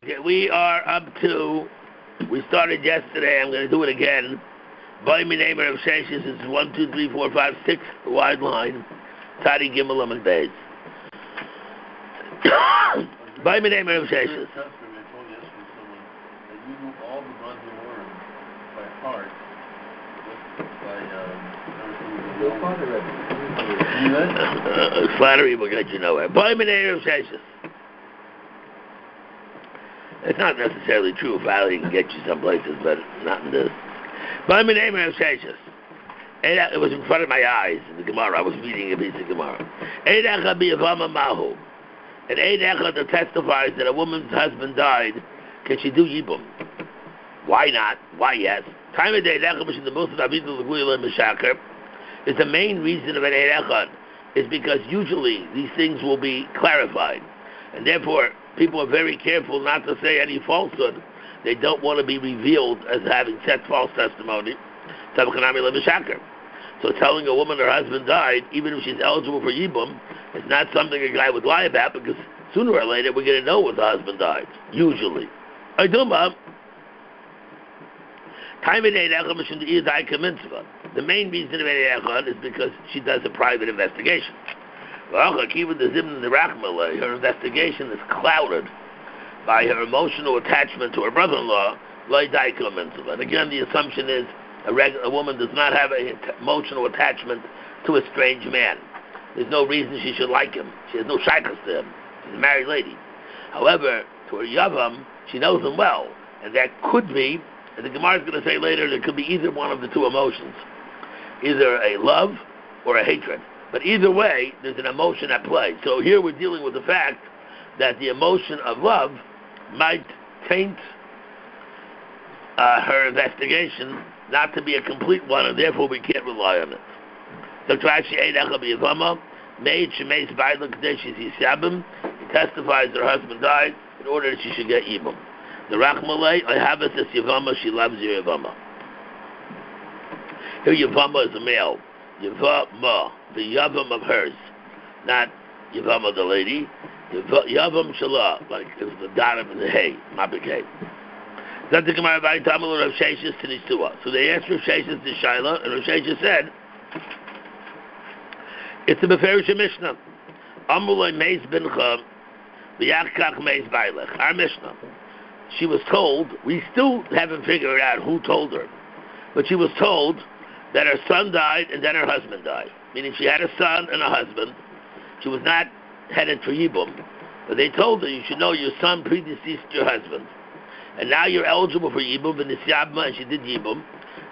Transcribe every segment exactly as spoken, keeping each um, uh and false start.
Okay, we are up to, we started yesterday, I'm going to do it again. By my name of Sheshes, it's one, two, three, four, five, six wide line. Tadi Gimel and Beis. By my name of Sheshes. Flattery will get you nowhere. By my name of Sheshes. It's not necessarily true. Finally, can get you some places, but not in this. By my name of Sheshes. It was in front of my eyes in the Gemara. I was reading a piece of Gemara. Eidecha biyavama mahu. And Eidecha that testifies that a woman's husband died, can she do yibum? Why not? Why yes? Time of Eidecha, which is the most of Avidu L'Guila Mishaker, is the main reason of an Eidecha, is because usually these things will be clarified. And therefore, people are very careful not to say any falsehood. They don't want to be revealed as having said false testimony. So telling a woman her husband died, even if she's eligible for Yibum, is not something a guy would lie about, because sooner or later we're going to know what the husband died. Usually. The main reason of Echad is because she does a private investigation. Her investigation is clouded by her emotional attachment to her brother-in-law. And again, the assumption is a, regular, a woman does not have an emotional attachment to a strange man. There's no reason she should like him. She has no shaykhs to him. She's a married lady. However, to her yavam, she knows him well, and that could be, and the Gemara is going to say later, there could be either one of the two emotions, either a love or a hatred. But either way, there's an emotion at play. So here we're dealing with the fact that the emotion of love might taint uh, her investigation not to be a complete one, and therefore we can't rely on it. So he testifies her husband died in order that she should get Yibum. The Rachmalei, I have it as Yavama, she loves your Yavama. Here Yavama is a male. Yavama, the Yavam of hers, not Yavama the lady. Yavam Shalah, like it's the Darim and the Hay, Mabikay. That's the Gemara by Tamal Rav Sheshes to Nistua. So they asked Rav Sheshes to Shaila, and Rav Sheshes said, it's a Beferish Mishnah. Amulay Meis Bincha, V'yachkach Meis Bailech. Our Mishnah. She was told, we still haven't figured out who told her, but she was told that her son died and then her husband died. Meaning she had a son and a husband. She was not headed for Yibum, but they told her, you should know your son predeceased your husband. And now you're eligible for Yibum, and she did Yibum.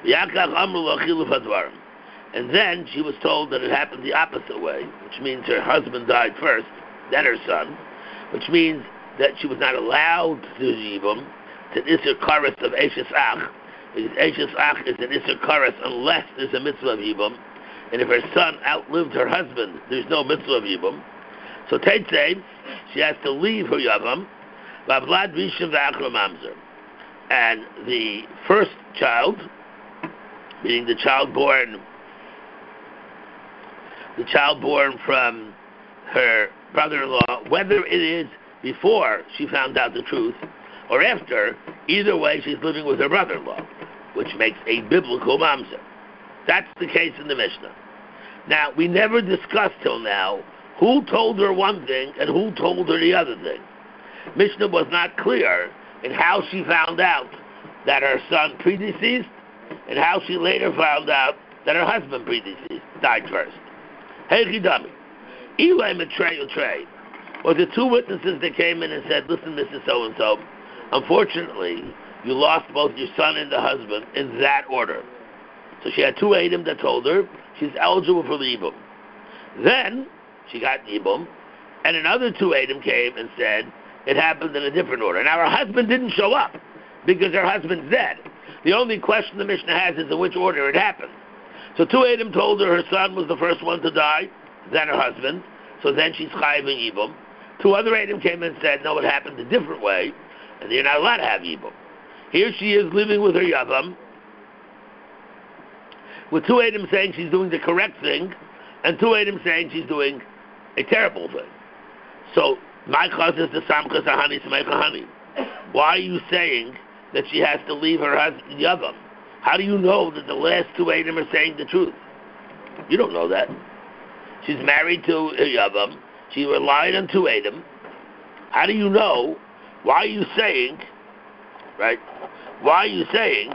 And then she was told that it happened the opposite way, which means her husband died first, then her son, which means that she was not allowed to do Yibum, to Isser Karas of Eshes Ach, because Eshes Ach is an Isser Karas unless there's a mitzvah of Yibum, and if her son outlived her husband, there's no mitzvah of Yibum. So Teitzei, she has to leave her Yavam, Vavlad Rishon V'Achra Mamzer. And the first child, meaning the child born, the child born from her brother-in-law, whether it is before she found out the truth or after, either way she's living with her brother-in-law, which makes a biblical mamzer. That's the case in the Mishnah. Now, we never discussed till now who told her one thing and who told her the other thing. Mishnah was not clear in how she found out that her son predeceased and how she later found out that her husband predeceased, died first. Hey, Chidami. Eli Matrei Utrei was the two witnesses that came in and said, listen, Missus So-and-so, unfortunately, you lost both your son and the husband in that order. So she had two Adam that told her she's eligible for the Yibum. Then she got Yibum, and another two Adam came and said it happened in a different order. Now her husband didn't show up because her husband's dead. The only question the Mishnah has is in which order it happened. So two Adam told her her son was the first one to die, then her husband, so then she's chayiv in Yibum. Two other Adam came and said, no, it happened a different way, and you're not allowed to have Yibum. Here she is living with her Yavam, with two Adam saying she's doing the correct thing, and two Adam saying she's doing a terrible thing. So, my cause is the Samchas Ahani Smecha Hani. why are you saying that she has to leave her husband Yavam? How do you know that the last two Edom are saying the truth? You don't know that. She's married to Yavam. She relied on two Edom. How do you know? Why are you saying, right? Why are you saying?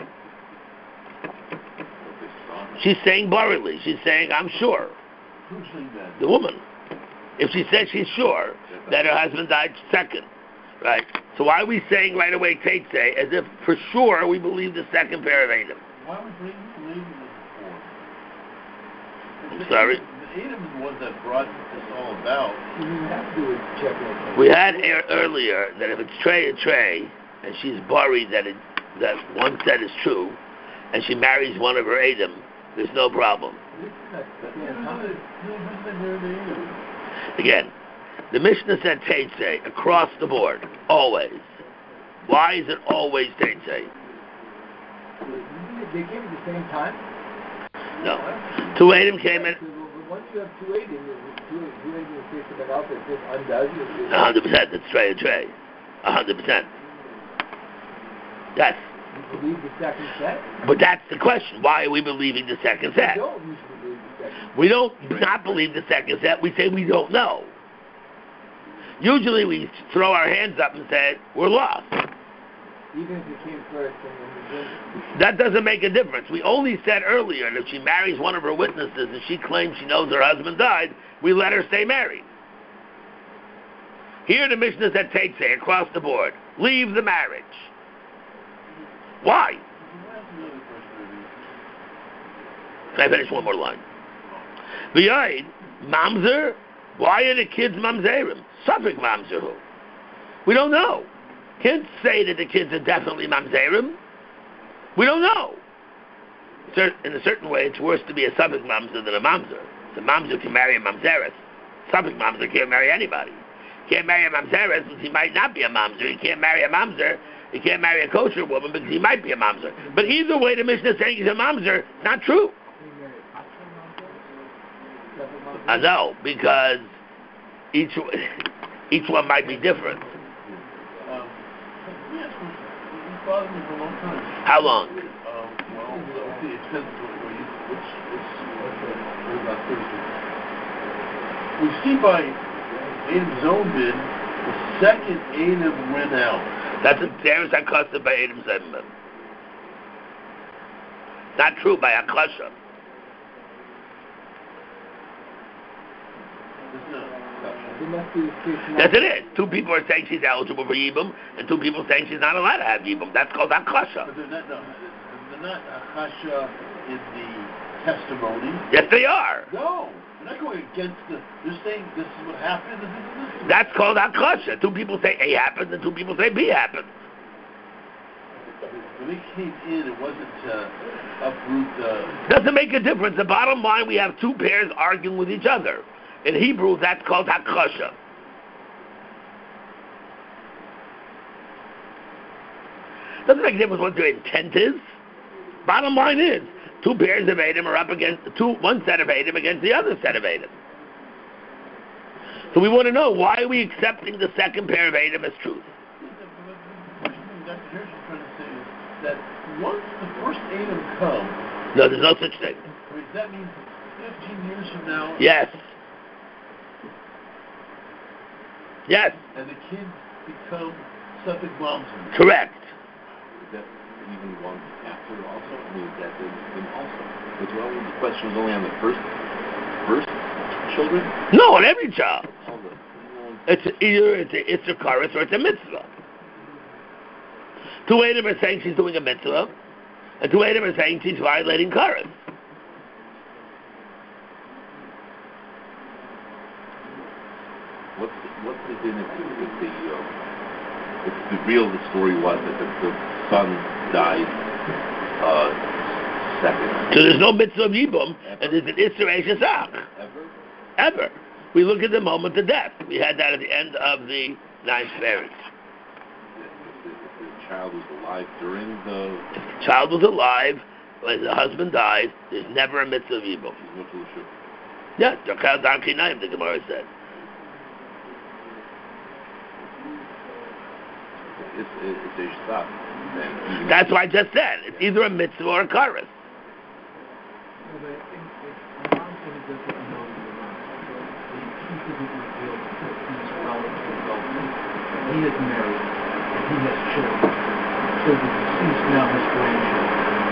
She's saying borrowly. She's saying, I'm sure. Who's saying that? The woman. If she says she's sure that her husband died second, right? So why are we saying right away Teitzei as if for sure we believe the second pair of Edom? Why would we believe this before? I'm sorry? The Edom is the ones that brought this all about. You have to do a check. We had er- earlier that if it's Trey or Trey, and she's worried that it, that one set is true, and she marries one of her Edom, there's no problem. Again, the Mishnah said Teitzei across the board, always. Why is it always Teitzei? They came at the same time? No. Two Edom came in. Once you have two Edom, two Edom in the case of an outfit, this undoes it. A hundred percent. That's Trey and Trey. A hundred percent. Yes. You believe the second set? But that's the question. Why are we believing the second set? We don't usually believe the second. We don't not believe the second set. We say we don't know. Usually we throw our hands up and say, we're lost. Even if you came first and then That doesn't make a difference. We only said earlier that if she marries one of her witnesses and she claims she knows her husband died, we let her stay married. Here the Mishnah said Teitzei across the board. Leave the marriage. Why? Can I finish one more line? V'yoid, mamzer, why are the kids mamzerim? Suffolk mamzer who? We don't know. Kids say that the kids are definitely mamzerim. We don't know. In a certain way, it's worse to be a Suffolk mamzer than a mamzer. The mamzer can marry a mamzeres. Suffolk mamzer can't marry anybody. He can't marry a mamzeres because he might not be a mamzer. He can't marry a mamzer. He can't marry a kosher woman because he might be a mamzer. But either way, the Mishnah is saying he's a mamzer. It's not true. I know, because each each one might be different. Um, yes, you bothered me for a long time. How long? Um, well, okay, it depends where you, which, which, what about Thursday? We see by Adam's own bid, the second Adam went out. That's a Teres HaKosha by Adam Zedman. Not true by Akasha. Yes, it is. Two people are saying she's eligible for Yibum, and two people are saying she's not allowed to have Yibum. That's called Akasha. But they're not, no, they're not Akasha in the testimony. Yes, they are. No, they're not going against the, they're saying this is what happened, and this is this. That's called Akasha. Two people say A happened, and two people say B happened. When they came in, it wasn't uh, uproot the... Doesn't make a difference. The bottom line, we have two pairs arguing with each other. In Hebrew, that's called Hakasha. Doesn't make a difference what their intent is. Bottom line is, two pairs of Edom are up against two, one set of Edom against the other set of Edom. So we want to know, why are we accepting the second pair of Edom as truth? Doctor Hirsch is trying to say is that once the first Adam comes... No, there's no such thing. Does that mean fifteen years from now... Yes. Yes. And the kids become Suffolk moms? Correct. Is that even one after also? I mean, is that them also? But well, the question was only on the first, first children? No, on every child. All the, It's either it's a, it's a chorus or it's a mitzvah. Two Edom are saying she's doing a mitzvah, and two Edom are saying she's violating chorus. What's the, what's the din if, if the uh, if the real the story was that the, the son died uh, second? So there's no mitzvah of Yibum, and there's an Isser Eshesach. Ever? Ever. We look at the moment of death. We had that at the end of the ninth marriage. If the, if the child was alive during the... If the child was alive, when the husband died, there's never a mitzvah of Yibum. Yeah, Dakar Dar Kinayim, the Gemara said. it's, it's a shtat. That's what I just said. It's either a mitzvah or a karas. Yeah, but if, if a mom says he doesn't know the mom, the truth isn't revealed that he's relatively wealthy, he is married, and he has children. So the deceased now has grandchildren.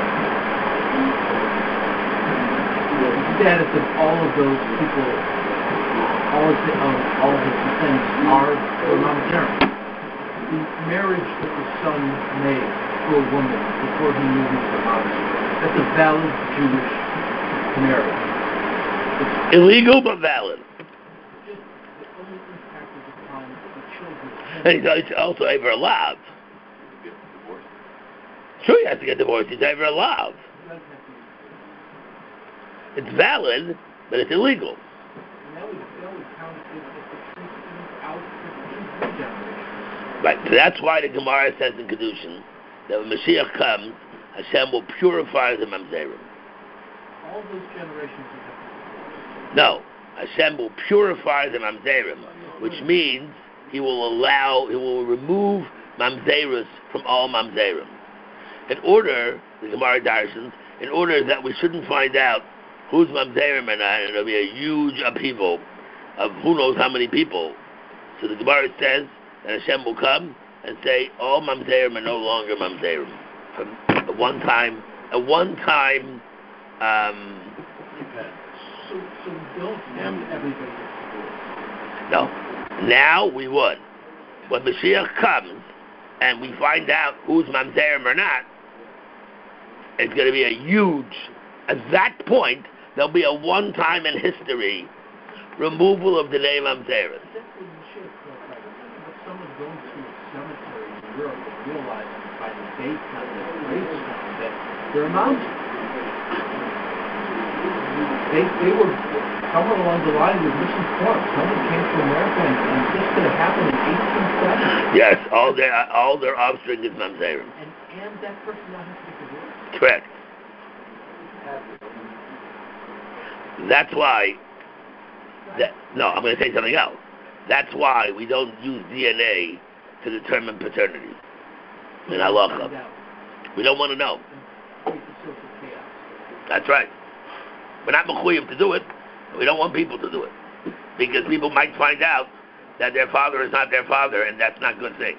The status of all of those people, all of, the, of all of his descendants are their mom's parents. The marriage that the son made to a woman before he knew he was a mom, that's a valid Jewish marriage. It's Illegal but valid. just the only impact is upon the children. And he's also ever allowed. Get divorced. Sure, he has to get divorced. He's ever allowed. He doesn't have to use it. It's valid, but it's illegal. And that would, that would count if, if the priest is out for two, three generations. Right. So that's why the Gemara says in Kedushin that when Mashiach comes, Hashem will purify the mamzerim. All those generations would have to be divorced. No, Hashem will purify the mamzerim, which means He will allow, He will remove mamzerus from all mamzerim. In order, the Gemara darshans, in order that we shouldn't find out who's mamzerim or not, and it'll be a huge upheaval of who knows how many people. So the Gemara says that Hashem will come and say all mamzerim are no longer mamzerim. From a one time, a one time. Um, So, so we don't want everybody to divorce. no, now we would. When Mashiach comes and we find out who's mamzerim or not, it's going to be a huge. At that point, there'll be a one time in history removal of the name mamzerim. That's what Mashiach calls like. If someone's going to a cemetery in Europe and realizing by the date on the gravestone that they're a mountain. They, they were, somewhere along the line was misinformed. Someone came to America and, and this could have happened in eighteen seventy. Yes, all their all their offspring is mamzerim. And, and that person now has to get divorced. Correct. That's why. That, no, I'm going to say something else. That's why we don't use D N A to determine paternity in halacha. We don't want to know. That's right. We're not mechuyev to do it. We don't want people to do it because people might find out that their father is not their father, and that's not a good thing.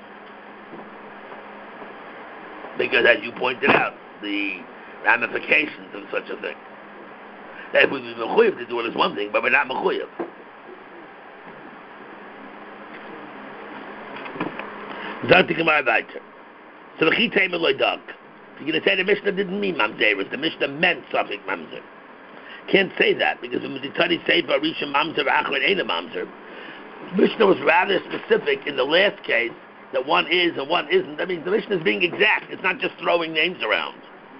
Because, as you pointed out, the ramifications of such a thing. That if we be mechuyev to do it is one thing, but we're not mechuyev. So the chitay meloidak. You're going to say the Mishnah didn't mean mamzer, the Mishnah meant suffix mamzer. Can't say that because when the Tani say Barisha mamzer achron ain't a mamzer, Mishnah was rather specific in the last case that one is and one isn't. That means the Mishnah is being exact. It's not just throwing names around.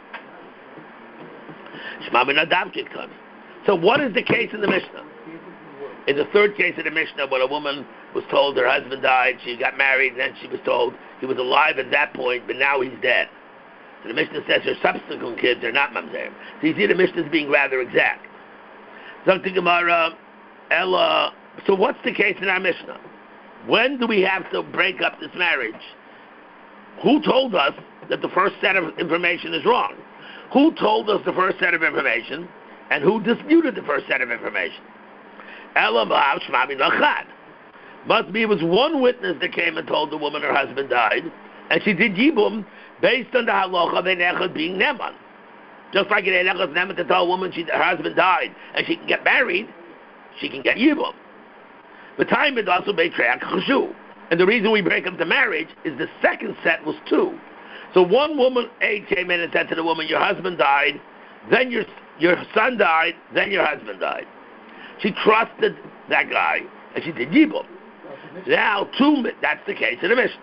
So what is the case in the Mishnah? In the third case of the Mishnah, when a woman was told her husband died, she got married, and then she was told he was alive at that point, but now he's dead. So the Mishnah says her subsequent kids are not mamzer. So you see the Mishnah is being rather exact. Zakti Gemara, Ella. So what's the case in our Mishnah? When do we have to break up this marriage? Who told us that the first set of information is wrong? Who told us the first set of information, and who disputed the first set of information? Ella Ma'av Shmami Nachad. Must be it was one witness that came and told the woman her husband died, and she did yibum based on the halacha of Einechad being Neman. Just like in Einechad Neman to tell a woman she, her husband died and she can get married, she can get yibum. The time is also Beitreach Chashu. And the reason we break up the marriage is the second set was two. So one woman, A, came in and said to the woman, your husband died, then your your son died, then your husband died. She trusted that guy, and she did yibum. Now, two, that's the case in the Mishnah.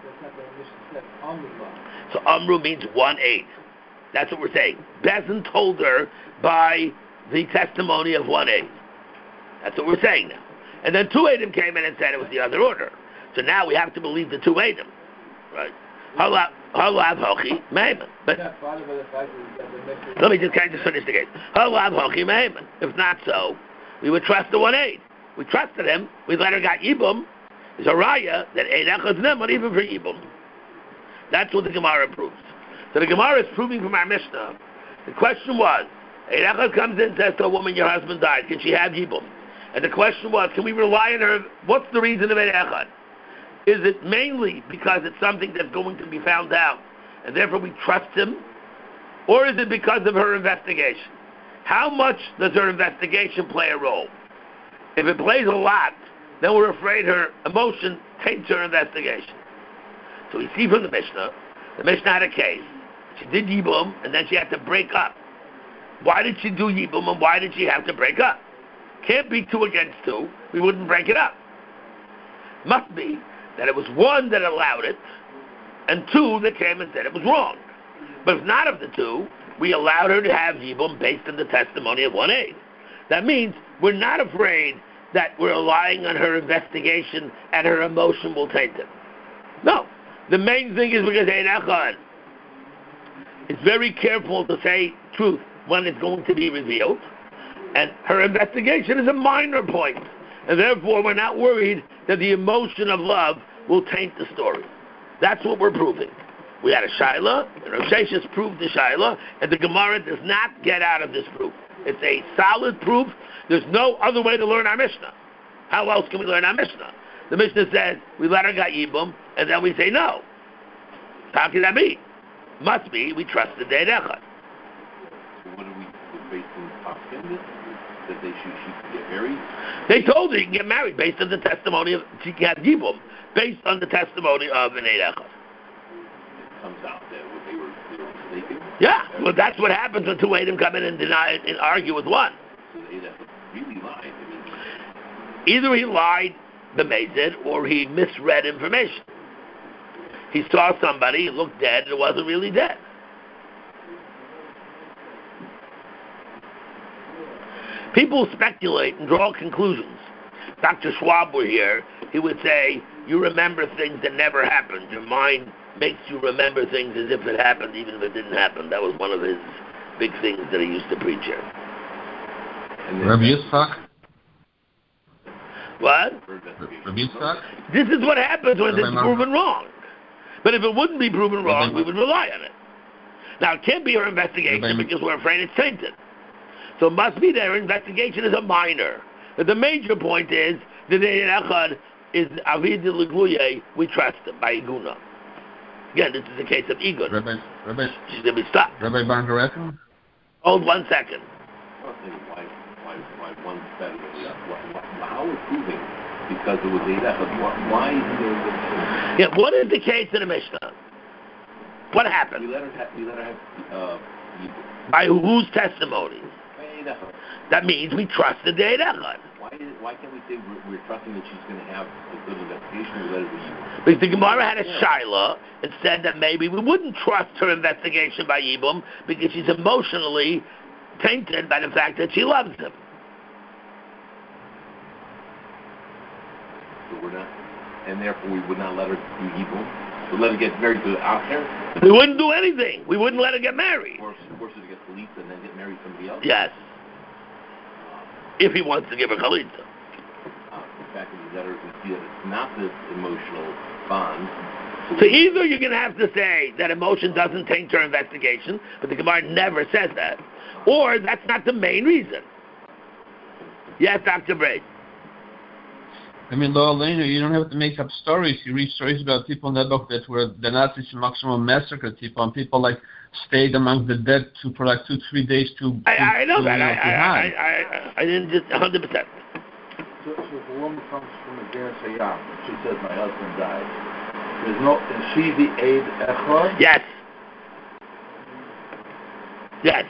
So Amru means one eighth. That's what we're saying. Bezin told her by the testimony of one eighth. That's what we're saying now. And then two Adam came in and said it was the other order. So now we have to believe the two Adam. Right? Halav hochi meiman. But let me just kind of finish the case. Halav hochi meiman. If not so, we would trust the one eighth. We trusted him. We let her got yibum. There's a raya that ain't echad neman even for yibum. That's what the Gemara proves. So the Gemara is proving from our Mishnah. The question was, Ein Echad comes in and says to a woman, your husband died, can she have Yibum? And the question was, can we rely on her? What's the reason of Ein Echad? Is it mainly because it's something that's going to be found out, and therefore we trust him? Or is it because of her investigation? How much does her investigation play a role? If it plays a lot, then we're afraid her emotion taints her investigation. So we see from the Mishnah, the Mishnah had a case. She did Yibum, and then she had to break up. Why did she do Yibum, and why did she have to break up? Can't be two against two. We wouldn't break it up. Must be that it was one that allowed it, and two that came and said it was wrong. But if not of the two, we allowed her to have Yibum based on the testimony of one aide. That means we're not afraid that we're relying on her investigation and her emotion will taint it. No. The main thing is because Ein Echad is very careful to say truth when it's going to be revealed, and her investigation is a minor point, and therefore we're not worried that the emotion of love will taint the story. That's what we're proving. We had a Shaila, and Rav Sheshes proved the Shaila, and the Gemara does not get out of this proof. It's a solid proof. There's no other way to learn our Mishnah. How else can we learn our Mishnah? The Mishnah says, we let her get Yibum, and then we say no. How can that be? Must be, we trust the Ein Echad. So what do we, based on Paskin, that they should, she could get married? They told her you can get married based on the testimony of, she can have Yibum, based on the testimony of an Ein Echad. Comes out that they were, they were mistaken. Yeah, well, that's what happens when two Eidim come in and deny and argue with one. So the Eidim really lied. I mean, either he lied, the Mazid, or he misread information. He saw somebody, it looked dead, and it wasn't really dead. People speculate and draw conclusions. Doctor Schwab were here, he would say, you remember things that never happened. Your mind makes you remember things as if it happened, even if it didn't happen. That was one of his big things that he used to preach here. Rabbi Yitzchak? What? Rabbi Yitzchak? This is what happens when Rabbi it's Mark- proven wrong. But if it wouldn't be proven wrong, Rabbi we would rely on it. Now, it can't be her investigation Rabbi- because we're afraid it's tainted. So it must be that her investigation is a minor. But the major point is that Ein Echad is Avid L'Gluye, we trust him, by Iguna. Again, this is the case of Igun. Rabbi, Rabbi, She's going to be stopped. Rabbi Bangaretu? Hold one second. I'll tell you why, why, why one's better than the other. Why, why, how we're proving because it was Ein Echad. Why, why is there? Yeah, what is the case in the Mishnah? What happened? We let her have. We let her have. Uh, Yibum. By whose testimony? Ein Echad. That means we trusted the Ein Echad. Why, is, why can't we say we're, we're trusting that she's going to have a good investigation? We let her do Yibum. Because the Gemara had a Shaila and said that maybe we wouldn't trust her investigation by Yibum because she's emotionally tainted by the fact that she loves him. So we're not, and therefore we would not let her do Yibum. We let her get married to out there. We wouldn't do anything. We wouldn't let her get married. Force, force her to get Chalitza and then get married to somebody else. Yes. If he wants to give her Chalitza. Uh, the fact that we let her, we see that it's not the emotional bond. So either you're going to have to say that emotion doesn't taint her investigation, but the Gemara never says that, or that's not the main reason. Yes, Doctor Braid. I mean, Lo Aleinu, you don't have to make up stories. You read stories about people in that book that were the Nazis maximum massacred people, and people like stayed among the dead to, for like two, three days to. to I, I know to, that. You know, I, to I, hide. I, I, I didn't just one hundred percent. So, so if a woman comes from a Ger Sayam, she says, my husband died. There's no, is she the Eid Echad? Yes. Yes.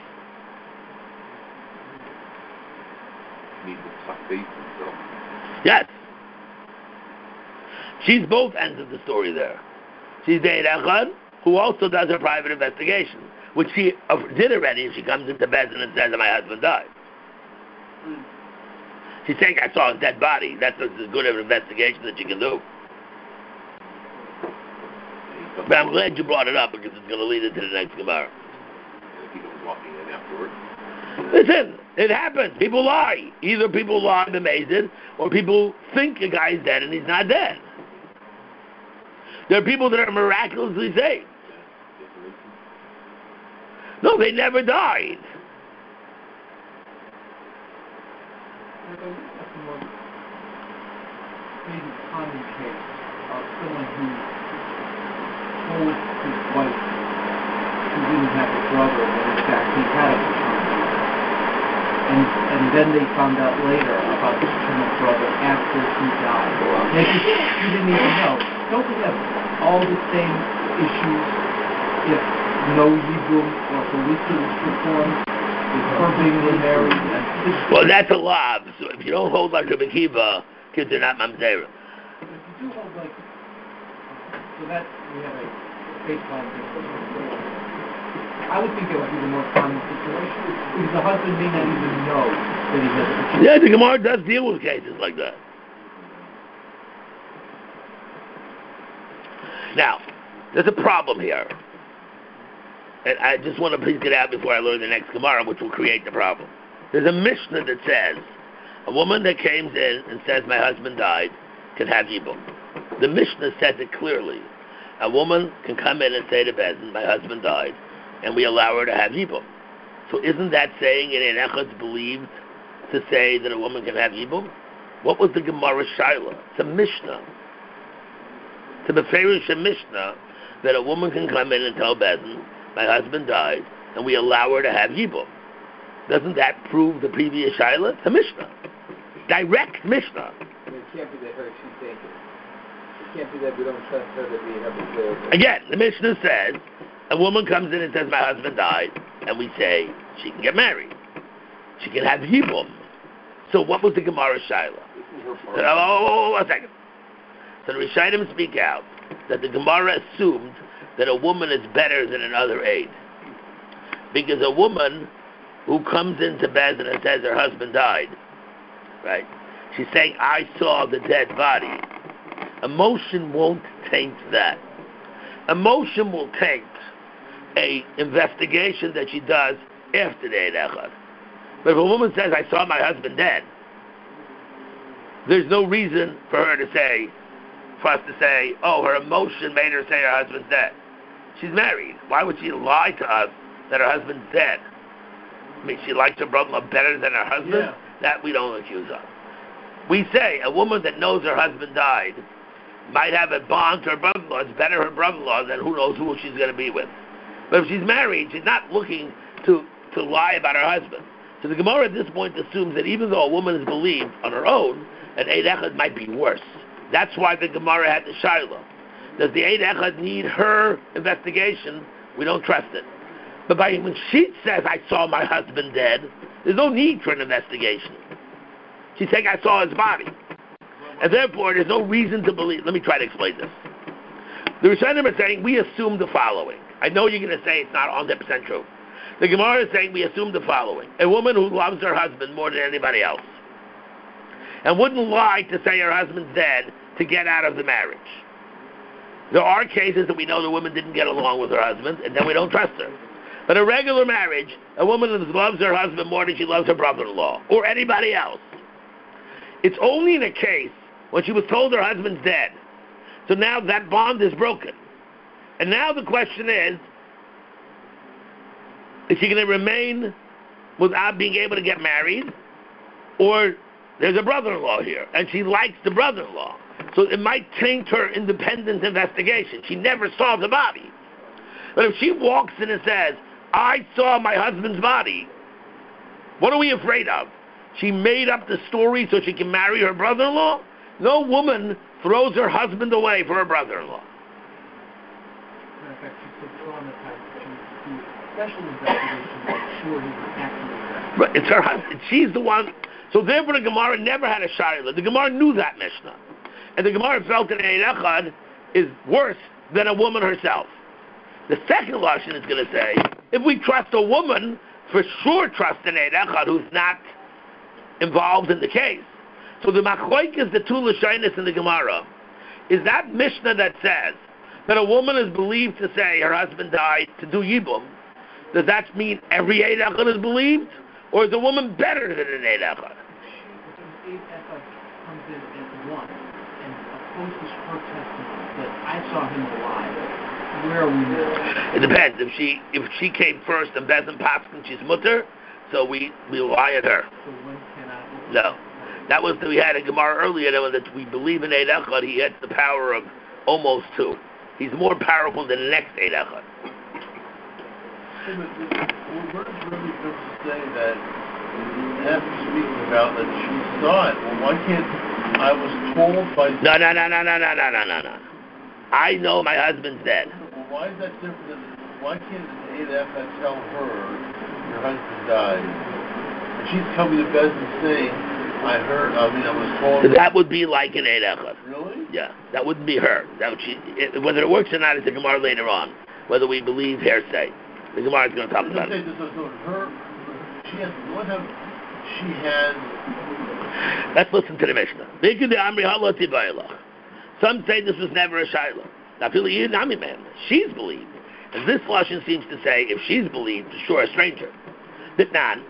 Need to suck faith himself. Yes. She's both ends of the story there. She's the Ein Echad, who also does her private investigation, which she uh, did already if she comes into bed and says that my husband died. Mm. She's saying, I saw a dead body. That's as good of an investigation that you can do. But I'm glad you brought it up because it's going to lead into the next Gemara. And if he goes walking in afterwards. Listen, it happens. People lie. Either people lie amazed, or people think a guy's dead and he's not dead. There are people that are miraculously saved. No, they never died. Maybe common case of someone who told his wife he didn't have a brother when in fact he had a paternal brother. And, and then they found out later about the paternal brother after he died. And he, he didn't even know. Don't we have all the same issues if no Yibum or Felisa was performed, with her being remarried and his... Well, that's a lav. So if you don't hold like Rabbi Kiva, kids are not mamzera. If you do hold like... So that, we have a baseline difference. I would think that would be the more common situation, because the husband may not even know that he has a paternal. Yeah, the Gemara does deal with cases like that. Now, there's a problem here. And I just want to please get out before I learn the next Gemara, which will create the problem. There's a Mishnah that says, a woman that comes in and says, my husband died, can have Yibum. The Mishnah says it clearly. A woman can come in and say to Bezin, my husband died, and we allow her to have Yibum. So isn't that saying in Ein Echad's believed to say that a woman can have Yibum? What was the Gemara Shaila? It's a Mishnah. It's a Beferish Mishnah that a woman can come in and tell Bezin, my husband died, and we allow her to have Yibum. Doesn't that prove the previous Shaila? It's a Mishnah. Direct Mishnah. It can't be that her, she's saying it. It can't be that we don't trust her, that we have a good... Again, the Mishnah says, a woman comes in and says, my husband died, and we say, she can get married. She can have Yibum. So what was the Gemara Shaila? So, oh, oh, oh, one second. So the Rishayim speak out that the Gemara assumed that a woman is better than another aid. Because a woman who comes into Bezin and says her husband died, right? She's saying, I saw the dead body. Emotion won't taint that. Emotion will taint a investigation that she does after the Ein Echad. But if a woman says, I saw my husband dead, there's no reason for her to say, for us to say, oh, her emotion made her say her husband's dead. She's married. Why would she lie to us that her husband's dead? I mean, she likes her brother-in-law better than her husband? Yeah. That we don't accuse of. We say a woman that knows her husband died might have a bond to her brother-in-law. It's better her brother-in-law than who knows who she's going to be with. But if she's married, she's not looking to, to lie about her husband. So the Gemara at this point assumes that even though a woman is believed on her own, an Ein Echad might be worse. That's why the Gemara had the Shiloh. Does the Ein Echad need her investigation? We don't trust it. But by, when she says, I saw my husband dead, there's no need for an investigation. She's saying, I saw his body. And therefore, there's no reason to believe. Let me try to explain this. The Rishonim are saying, we assume the following. I know you're going to say it's not one hundred percent true. The Gemara is saying, we assume the following. A woman who loves her husband more than anybody else, and wouldn't lie to say her husband's dead to get out of the marriage. There are cases that we know the woman didn't get along with her husband, and then we don't trust her. But a regular marriage, a woman who loves her husband more than she loves her brother-in-law, or anybody else, it's only in a case when she was told her husband's dead. So now that bond is broken. And now the question is, is she going to remain without being able to get married? Or there's a brother-in-law here, and she likes the brother-in-law. So it might taint her independent investigation. She never saw the body. But if she walks in and says, I saw my husband's body, what are we afraid of? She made up the story so she can marry her brother-in-law? No woman throws her husband away for her brother-in-law. In fact, she's so traumatized that she would do special investigation to make sure he was actually... Right, it's her husband. She's the one. So therefore the Gemara never had a Shaila. The Gemara knew that Mishnah. And the Gemara felt that Ein Echad is worse than a woman herself. The second Lashon is going to say, if we trust a woman, for sure trust an Ein Echad who's not involved in the case. So the Machloek is the two Lashonos in the Gemara. Is that Mishnah that says that a woman is believed to say her husband died to do Yibum, does that mean every Ein Echad is believed? Or is a woman better than an Ein Echad? Ein Echad comes in at one and opposes her testimony that I I saw him alive. Where are we now? It depends. If she if she came first and Bezin pops and she's mutter, so we we rely on her. So when can I? No, that was we had a Gemara earlier that we believe in Eid Echad. He has the power of almost two. He's more powerful than the next Eid Echad. Where does Rebbe come to say that after speaking about that she saw it? Well, why can't I was told by No, no, no, no, no, no, no, no, no, no. I know my husband's dead. Well, why is that different than why can't an Eid Echad tell her your husband died? And she's coming to bed and saying, I heard. I mean, I was told. That would be like an Eid Echad. Really? Yeah, that wouldn't be her. That would she. It, whether it works or not is the Gemara later on. Whether we believe hearsay, the Gemara is going to talk Let's about say it. this is her. She has. What have she has? Let's listen to the Mishnah. Some say this was never a Shiloh. Now, man, she's believed. And this Lashon seems to say, if she's believed, sure, a stranger. Not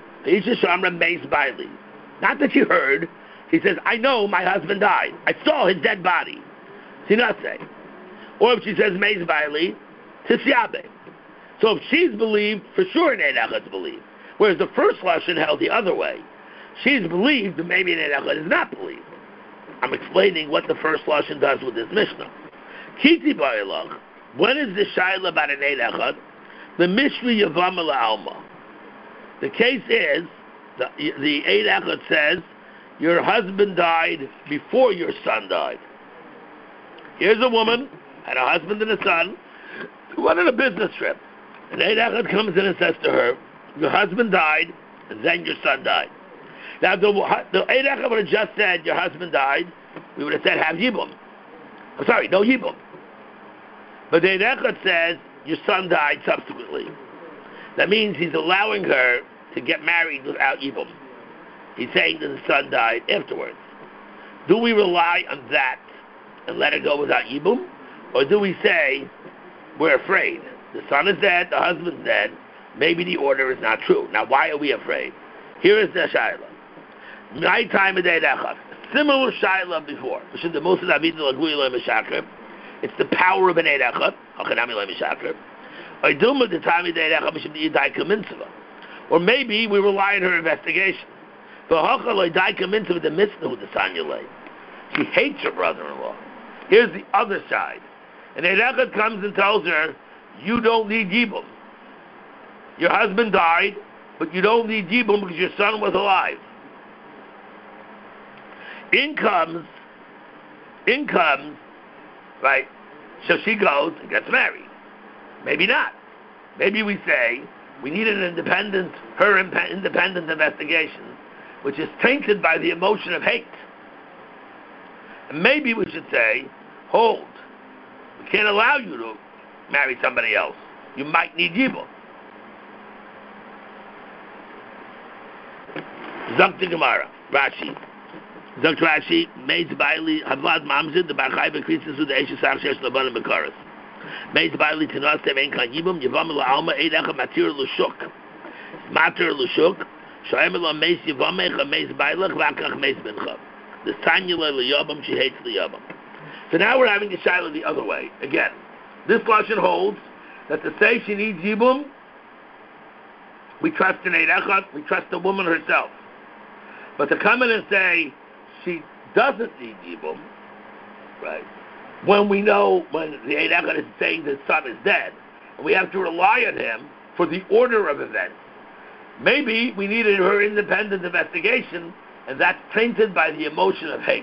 that she heard. He says, I know my husband died. I saw his dead body. See not say. Or if she says, Meis Baili, Tisyabe. So if she's believed, for sure an Eid Echad is believed. Whereas the first Lashon held the other way. She's believed, but maybe an Eid Echad is not believed. I'm explaining what the first Lashon does with this Mishnah. Kiti Ba'ilach. When is the Shaila about an Eid Echad? The Mishri Yavam Alma. The case is, the, the Eid Echad says, your husband died before your son died. Here's a woman, had a husband and a son, who went on a business trip. And Eid Echad comes in and says to her, your husband died, and then your son died. Now, the, the Eid Echad would have just said, your husband died, we would have said, have Yibum. I'm sorry, no Yibum. But the Eid Echad says, your son died subsequently. That means he's allowing her to get married without Yibum. He's saying that the son died afterwards. Do we rely on that and let it go without Yibum? Or do we say, we're afraid? The son is dead, the husband's dead, maybe the order is not true. Now, why are we afraid? Here is the Shaila. My time of Eid Echad. Similar Shaila before. It's the power of an Eid Echad. Or maybe we rely on her investigation. She hates her brother-in-law. Here's the other side. And Eid Echad comes and tells her, you don't need Yibum. Your husband died, but you don't need Yibum because your son was alive. In comes, in comes, right? So she goes and gets married. Maybe not. Maybe we say we need an independent, her independent investigation, which is tainted by the emotion of hate. And maybe we should say, hold, we can't allow you to marry somebody else. You might need Yibum. Zok the Gemara, Rashi. Zok Rashi, Meitz Baili, Havlad Mamzid, the Barchai Bekritzes with the Eshes Achshes Laban and Bekaris. Meitz Baili Tinasev Ein Kan Yibum, Yavam La'alma, Eid Echad Matir L'Shuk. Matir L'Shuk, Shoem Ela Meis Yavamecha, Meis Bailach, Vakach Meis Bincha. The Tanya L'Yabam, she hates L'Yabam. So now we're having the Shaila the other way. Again, this Lashon holds that to say she needs Yibum, we trust in Eid Echad, we trust the woman herself. But to come in and say she doesn't need Yibum, right? When we know, when the Eid Echad is saying the son is dead, and we have to rely on him for the order of events, maybe we needed her independent investigation, and that's tainted by the emotion of hate.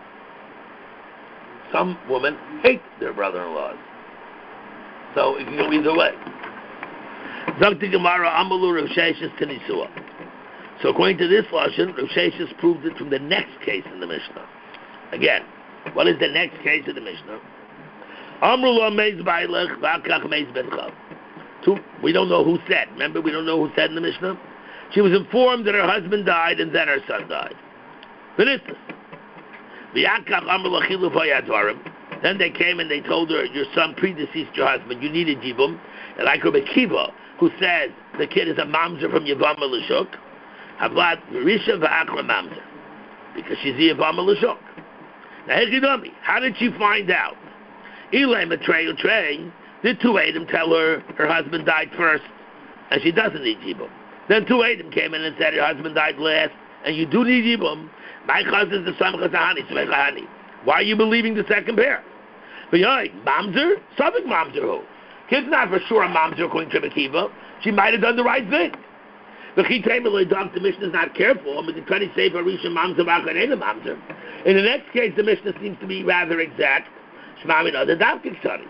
Some women hate their brother-in-laws. So it can go either way. Zakti Gemara Amalu Rav Sheshes Tenisua. So according to this Lashon, Rav Sheshes proved it from the next case in the Mishnah. Again, what is the next case in the Mishnah? Amru lo meiz bailech v'akach meiz bencha. We don't know who said. Remember, we don't know who said in the Mishnah? She was informed that her husband died and then her son died. V'nistas. V'akach amru lo chilu v'yadvarim. Then they came and they told her, your son predeceased your husband, you needed Yibum. And like Rabbi Kiva, who says the kid is a mamzer from Yavam L'Shuk, Havlad Risha v'akra mamzer. Because she's the Yavam L'Shuk. Now, Hechidami, how did she find out? Elaim Trey Trey. Did two Adam tell her her husband died first, and she doesn't need Yibum? Then two Adam came in and said her husband died last, and you do need Yibum. My cousin is the son of Chazahani. Why are you believing the second pair? But yoy, Mamzer? Suffolk Mamzer who? Kid's not for sure a Mamzer according to Akiva. She might have done the right thing. The the Mishnah is not careful. We can try to say for Risha Mamzer V'Achaneda Mamzer. In the next case, the Mishnah seems to be rather exact. Shmami no the Davkik study.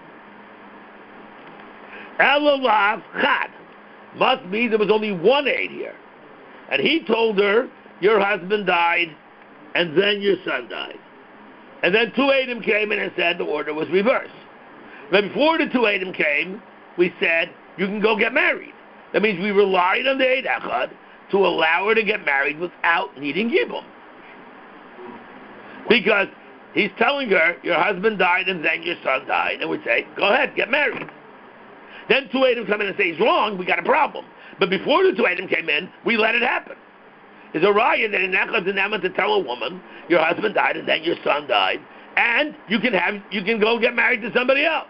Elolav Chad. Must be there was only one aid here. And he told her, your husband died, and then your son died. And then two Adam came in and said the order was reversed. But before the two Adam came, we said, you can go get married. That means we relied on the Eid Echad to allow her to get married without needing Yibum. Because he's telling her, your husband died and then your son died. And we say, go ahead, get married. Then two Adam come in and say he's wrong, we got a problem. But before the two Adam came in, we let it happen. It's a raya that in Echad Zinema to tell a woman, your husband died and then your son died, and you can have you can go get married to somebody else.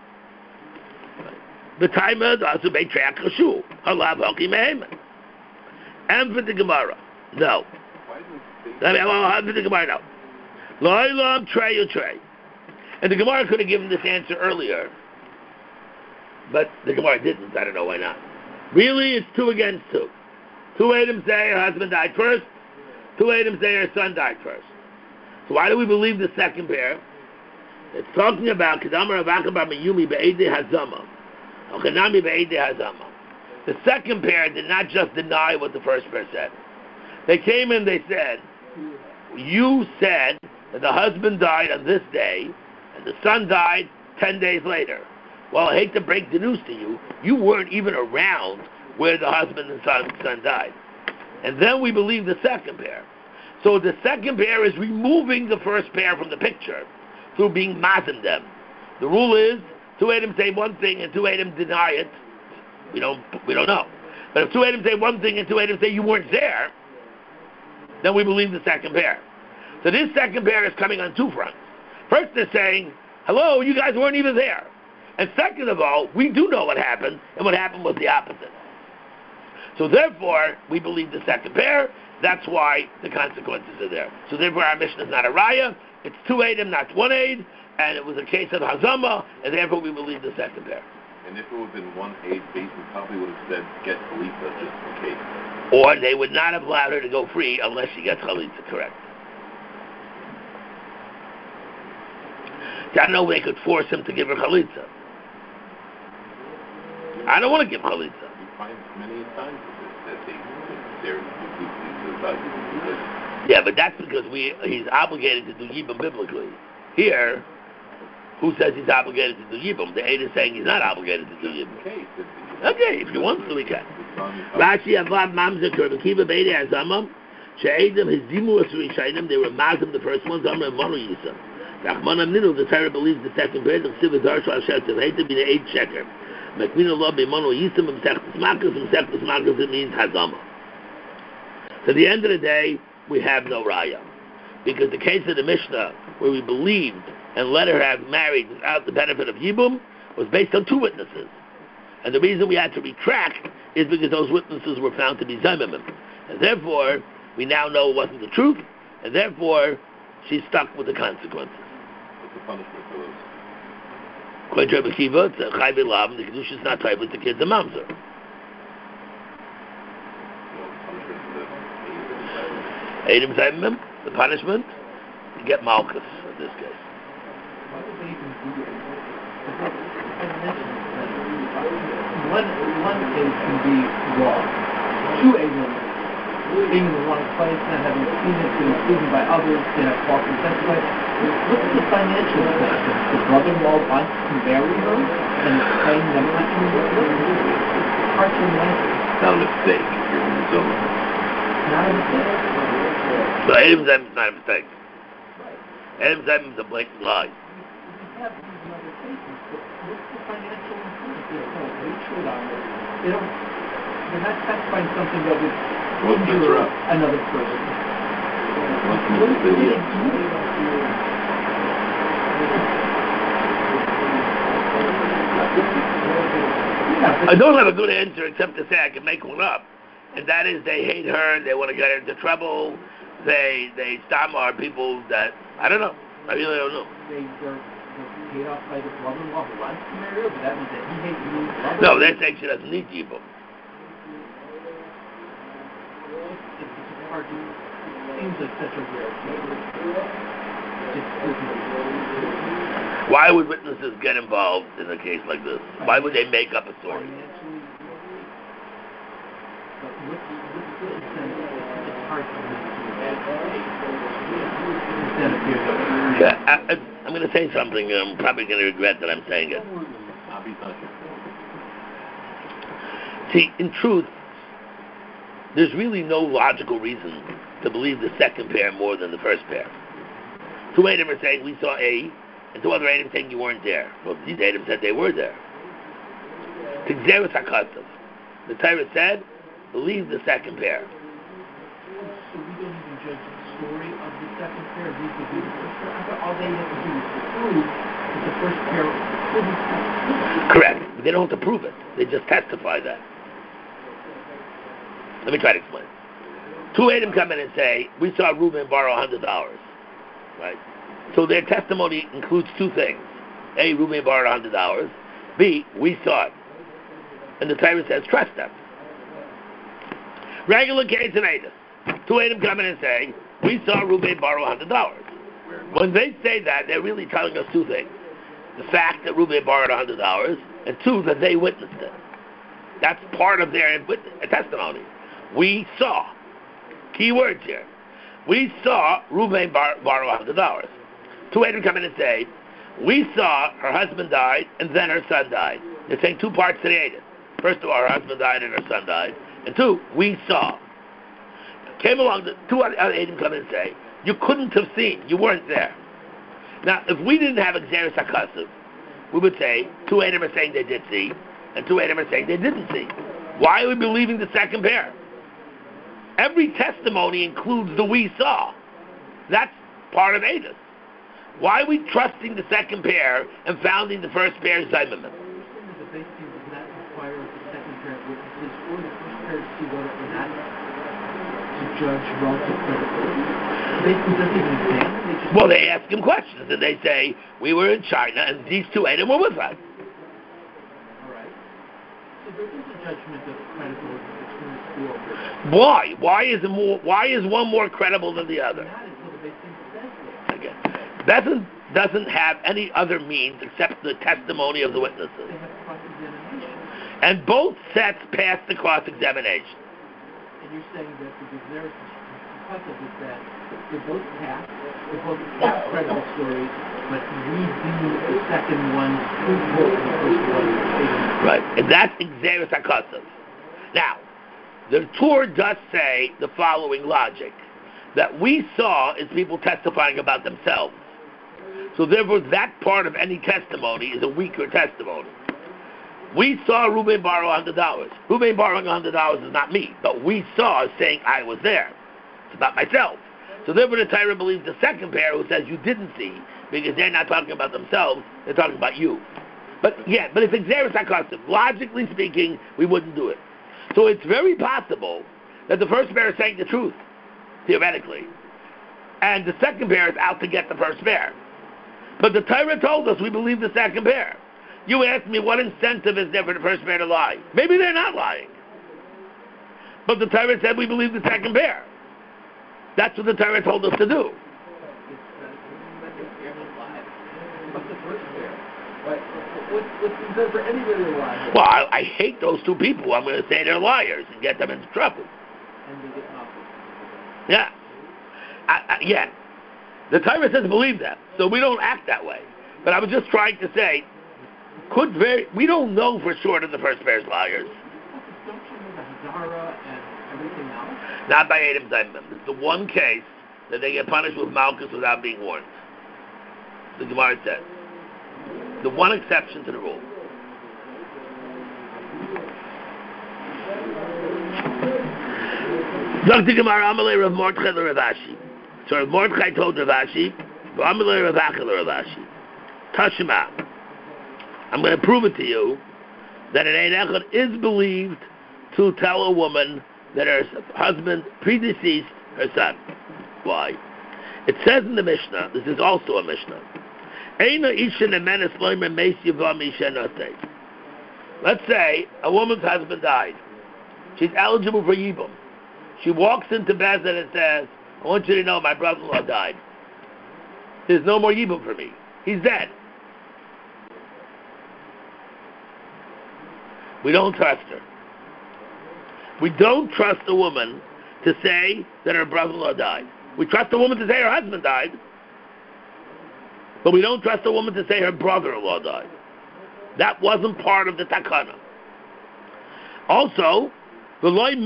The timer also made track Hashu. Halav Hoki Meheman. And for the Gemara. No. I mean, well, for the Gemara, no. Loilam Trey or Trey. And the Gemara could have given this answer earlier. But the Gemara didn't. I don't know why not. Really, it's two against two. Two Adam say her husband died first. Two Adam say her son died first. So why do we believe the second pair? It's talking about Kedamar Avakabar Miyumi Be'ede Hazama. Ochanami Be'ede Hazama. The second pair did not just deny what the first pair said. They came in, they said, you said that the husband died on this day, and the son died ten days later. Well, I hate to break the news to you, you weren't even around where the husband and son, son died. And then we believe the second pair. So the second pair is removing the first pair from the picture through being mazim them. The rule is, two Adam say one thing and two Adam deny it. We don't, we don't know. But if two Adam say one thing and two Adam say you weren't there, then we believe the second pair. So this second pair is coming on two fronts. First they're saying, hello, you guys weren't even there. And second of all, we do know what happened, and what happened was the opposite. So therefore, we believe the second pair. That's why the consequences are there. So therefore, our mission is not a raya. It's two Adam, not one aid. And it was a case of hazama, and therefore we believe the second pair. And if it would have been one aid, Basin probably would have said, get Chalitza just in case. Or they would not have allowed her to go free unless she gets Chalitza, correct. I don't know if they could force him to give her Chalitza. I don't want to give Chalitza. You find many times that they, they're completely. Yeah, but that's because we he's obligated to do Yibam biblically. Here, who says he's obligated to do Yibam? The aid is saying he's not obligated to do Yibam. Okay, okay, if he wants to, he can. Rashi Avad Mamzer Kerbakiva Beide Azamam She'edim his Zimu Asrishainim. They were Mazim the first ones. Amr Manu Yisam. Rachmanam Ninu. The Torah believes the second pair. The Siva Darsha Asher Tevheta be the eight sheker. Mekmin Allah be Manu Yisam. Msechtes Makas. Msechtes Makas. It means Hazama. So at the end of the day, we have no raya. Because the case of the Mishnah, where we believed and let her have married without the benefit of Yibum, was based on two witnesses. And the reason we had to retract is because those witnesses were found to be Zemimim. And therefore, we now know it wasn't the truth, and therefore, she's stuck with the consequences. What's the punishment for those? According to Rebbe Kiva, it's a Chai B'Lav, and the Kedusha is not tied with the kids and Mamzer. Eidim Zemimim, the punishment, you get Malchus in this case. One, one case can be wrong. Two agents being in the wrong place and having seen it, been proven by others, they have false testify. Look at the financial effect. The brother-in-law wants to marry her and is paying them not to marry her. It's hard to imagine. It's not a mistake if you're in the zone. Not a mistake. So Eidim Zem is not a mistake. Eidim Zem is a blatant lie. We have these other cases, but what's the financial incentive? There's no hatred on it. They don't, they're not testifying something that would injure another person. What's the What is the video? meaning? I don't have a good answer except to say I can make one up, and that is they hate her, they want to get her into trouble, they they stam are people that, I don't know, I really don't know. They, they're, they're paid off by the brother-in-law who wants to marry her, but that means that he hates the brother. No, they're saying she doesn't need Yibum. It's hard to, it seems like such a rare case. Why would witnesses get involved in a case like this? Why would they make up a story? Financially, but with, with the incentive, it's hard to make incentive. Yeah, I, I, I'm going to say something, and I'm probably going to regret that I'm saying it. See, in truth, there's really no logical reason to believe the second pair more than the first pair. Two Adam are saying we saw A, and two other Adam saying you weren't there. Well, these Adam said they were there. Tigzerus HaKasav. The Torah said, believe the second pair. So we don't even judge the story of the second pair, we could do the first pair. I thought all they have to do is to prove that the first pair couldn't testify. Correct. They don't have to prove it. They just testify that. Let me try to explain. Two Adam come in and say, we saw Reuben borrow one hundred dollars. Right? So their testimony includes two things. A, Reuben borrowed one hundred dollars. B, we saw it. And the Torah says, trust them. Regular case in Adam. Two Adam come in and say, we saw Reuben borrow one hundred dollars. When they say that, they're really telling us two things. The fact that Reuben borrowed one hundred dollars, and two, that they witnessed it. That's part of their witness, testimony. We saw. Key words here. We saw Reuben bar, borrow one hundred dollars. Two Adam come in and say, we saw her husband died, and then her son died. They're saying two parts to the Adam. First of all, her husband died and her son died. And two, we saw. Came along, the two other Adam come in and say, you couldn't have seen, you weren't there. Now, if we didn't have Xeris HaKasav, we would say, two Adam are saying they did see, and two Adam are saying they didn't see. Why are we believing the second pair? Every testimony includes the we saw. That's part of Eidos. Why are we trusting the second pair and founding the first pair Zayman? The base team does not require the second pair of witnesses or the first pair to see whether or not to judge relative credibility. The base team doesn't even examine. They just well, they ask him questions, and they say, we were in China, and these two Adam were with us. All right. So there is a judgment of credibility between the two of them. Why? Why is it more? Why is one more credible than the other? Not until the base team says so. Again, doesn't doesn't have any other means except the testimony of the witnesses. They have cross-examination. And both sets passed the cross-examination. And you're saying that the Xeris HaKasav is that they both pass, they both have credible stories, but we view the second one truthful and the first one fake. Right, and that's Xeris HaKasav. Now, the Torah does say the following logic, that we saw is people testifying about themselves. So therefore, that part of any testimony is a weaker testimony. We saw Reuben borrow one hundred dollars. Reuben borrowing one hundred dollars is not me, but we saw saying I was there. It's about myself. So therefore, the Torah believes the second pair who says you didn't see, because they're not talking about themselves, they're talking about you. But yeah, but if it's Xeris HaKasav, logically speaking, we wouldn't do it. So it's very possible that the first pair is saying the truth, theoretically, and the second pair is out to get the first pair. But the Torah told us we believe the second pair. You asked me what incentive is there for the first pair to lie. Maybe they're not lying. But the Torah said we believe the second pair. That's what the Torah told us to do. Well, I, I hate those two people. I'm going to say they're liars and get them into trouble. And they get mocked. Yeah. I, I, yeah. The Torah says believe that, so we don't act that way. But I was just trying to say, could very we don't know for sure that the first pair is liars. Don't you know the Hazara and everything else? Not by Adam Zayman. It's the one case that they get punished with Malchus without being warned. The Gemara says. The one exception to the rule. Doctor Gemara Amalei Rav Mordechai Rav Ashi. So Rav Mordechai told Rav Ashi, Amalei Rav Achi Rav Ashi, Tashima, I'm going to prove it to you that an Ein Echad is believed to tell a woman that her husband predeceased her son. Why? It says in the Mishnah, this is also a Mishnah, let's say a woman's husband died. She's eligible for Yibum. She walks into Beis Din and says, I want you to know my brother-in-law died. There's no more Yibum for me. He's dead. We don't trust her. We don't trust a woman to say that her brother-in-law died. We trust a woman to say her husband died, but we don't trust a woman to say her brother-in-law died. That wasn't part of the takana. Also, Reuben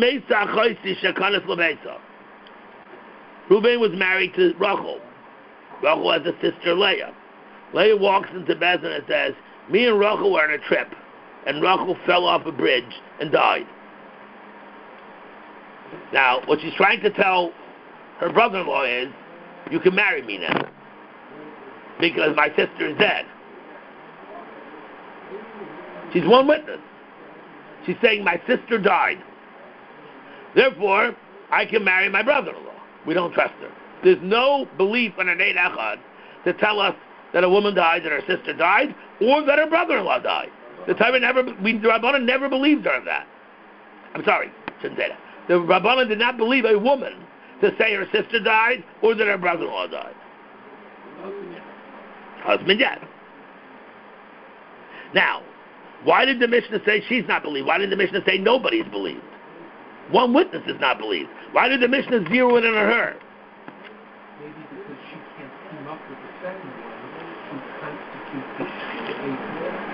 was married to Rachel. Rachel has a sister, Leah. Leah walks into Beis Din and says, me and Rachel were on a trip, and Rachel fell off a bridge and died. Now, what she's trying to tell her brother-in-law is, you can marry me now, because my sister is dead. She's one witness. She's saying, my sister died. Therefore, I can marry my brother-in-law. We don't trust her. There's no belief in an Ein Echad to tell us that a woman died, that her sister died, or that her brother-in-law died. The Torah never, we, the Rabbanan never believed her of that. I'm sorry, shouldn't say that. The Rabbanan did not believe a woman to say her sister died or that her brother-in-law died. Husband, yes. Now, why did the Mishnah say she's not believed? Why did the Mishnah say nobody's believed? One witness is not believed. Why did the Mishnah zero in on her? Maybe because she can't team up with the second one to constitute the eighth.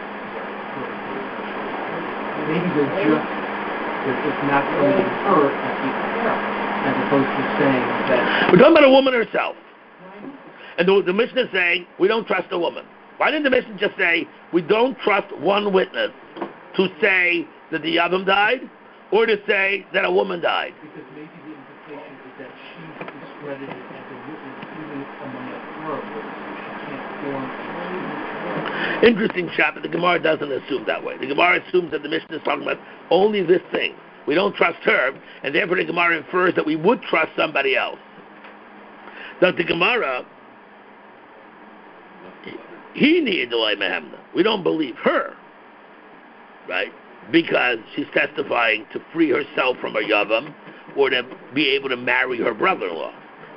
Maybe they're just, they're just not permitting her to keep count, as opposed to saying that... We're talking about a woman herself. And the, the Mishnah is saying, we don't trust a woman. Why didn't the Mishnah just say, we don't trust one witness to say that the Yavam died, or to say that a woman died? Because maybe the implication is that she's discredited as a witness even among her. She can't form... Interesting shot, but the Gemara doesn't assume that way. The Gemara assumes that the Mishnah is talking about only this thing. We don't trust her, and therefore the Gemara infers that we would trust somebody else. That the Gemara, he needed the we don't believe her, right? Because she's testifying to free herself from her Yavam or to be able to marry her brother-in-law.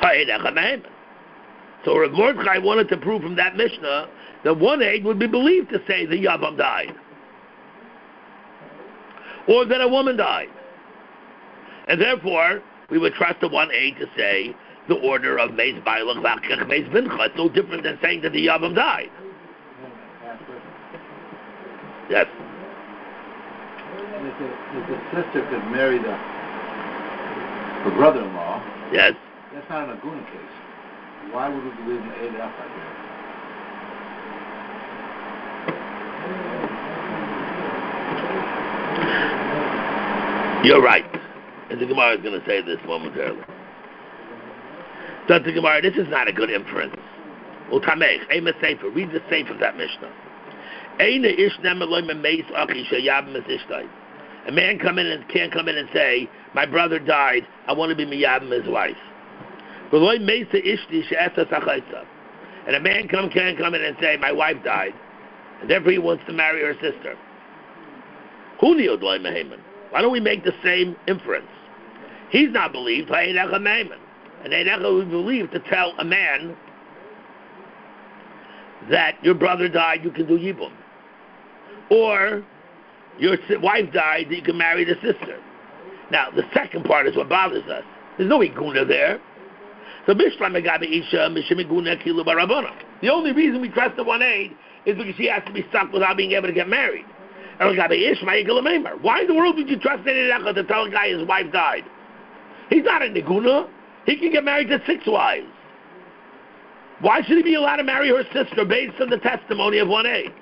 So Rav Mordechai wanted to prove from that Mishnah that one aid would be believed to say the Yavam died, or that a woman died. And therefore, we would trust the one aid to say the order of Meis Bailach V'Achkech Meis Bincha. It's no different than saying that the Yavam died. Yes. If the, if the sister could marry the her brother-in-law, yes, that's not an Aguna case. Why would we believe in Ein Echad here? You're right. And the Gemara is going to say this momentarily. So the Gemara, this is not a good inference. Utamech, Ema Sefer, read the Sefer of that Mishnah. A man come in and can't come in and say, my brother died, I want to be miyabim his wife. And a man come, can't come in and say, my wife died, and therefore he wants to marry her sister. Why don't we make the same inference? He's not believed, and Ein Echad would believe to tell a man that your brother died, you can do yibum. Or your wife died, you can marry the sister. Now, the second part is what bothers us. There's no iguna there. So, the only reason we trust the one aid is because she has to be stuck without being able to get married. Why in the world would you trust Ein Echad to tell a guy his wife died? He's not an iguna. He can get married to six wives. Why should he be allowed to marry her sister based on the testimony of one aid?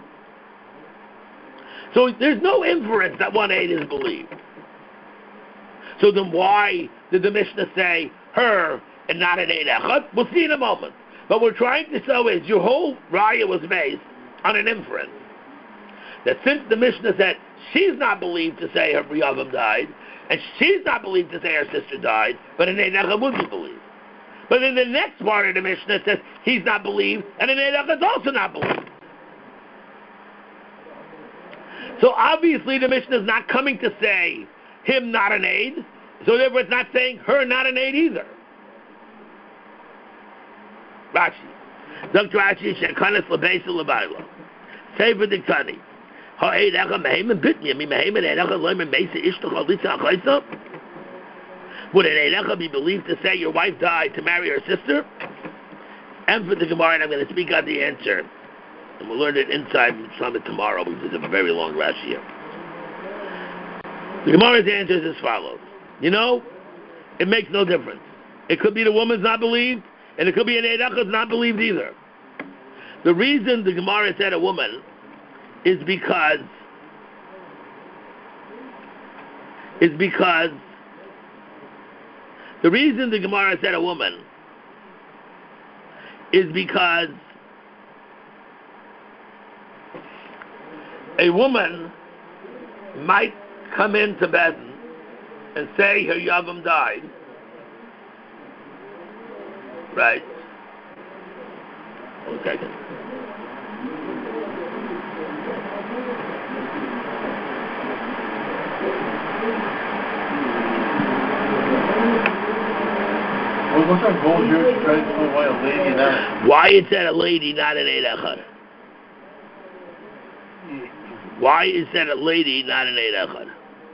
So there's no inference that one aid is believed. So then why did the Mishnah say her and not an Ein Echad? We'll see in a moment. But what we're trying to show is your whole raya was based on an inference. that since the Mishnah said she's not believed to say her Yavam died, and she's not believed to say her sister died, but an Einecha would be believed. But then the next part of the Mishnah says he's not believed, and an Einecha is also not believed. So obviously the Mishnah is not coming to say him not an aid, so therefore it's not saying her not an aid either. Rashi. Doctor Rashi, Shekanis Lebeisa Lebaila. Sefer Diktani. Ha'eid Echa Mehemen Bitmi. Mi Mehemen Einecha Loimen Mesa Ishtach Alitza Achaisa. Would an Einecha be believed to say your wife died to marry her sister? And for the Gemara, and I'm going to speak out the answer. And we'll learn it inside Summit tomorrow because it's a very long Rashi here. The Gemara's answer is as follows. You know, it makes no difference. It could be the woman's not believed, and it could be an Einecha's not believed either. The reason the Gemara said a woman is because is because the reason the Gemara said a woman is because a woman might come into Bezdin and say her Yavam died, right? One second. Well, what's our goal here? To try to explain why a lady not... Why is that a lady, not an Eid Echad? Why is that a lady, not an Eid Echad?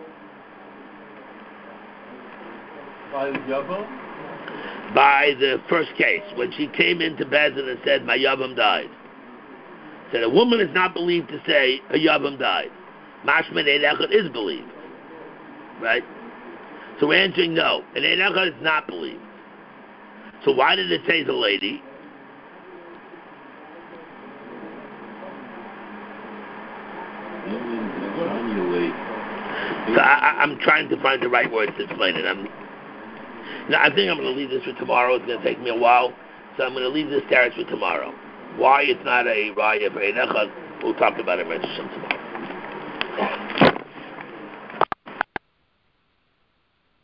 By the Yavam? By the first case, when she came into Bezdin and said, my Yavam died. Said a woman is not believed to say a Yavam died. Mashman Eid Echad is believed. Right? So we're answering no. An Eid Echad is not believed. So why did it say the lady? So I, I'm trying to find the right words to explain it. I'm, no, I think I'm going to leave this for tomorrow. It's going to take me a while. So I'm going to leave this teretz for tomorrow. Why it's not a raya for Ein Echad, we'll talk about it tomorrow.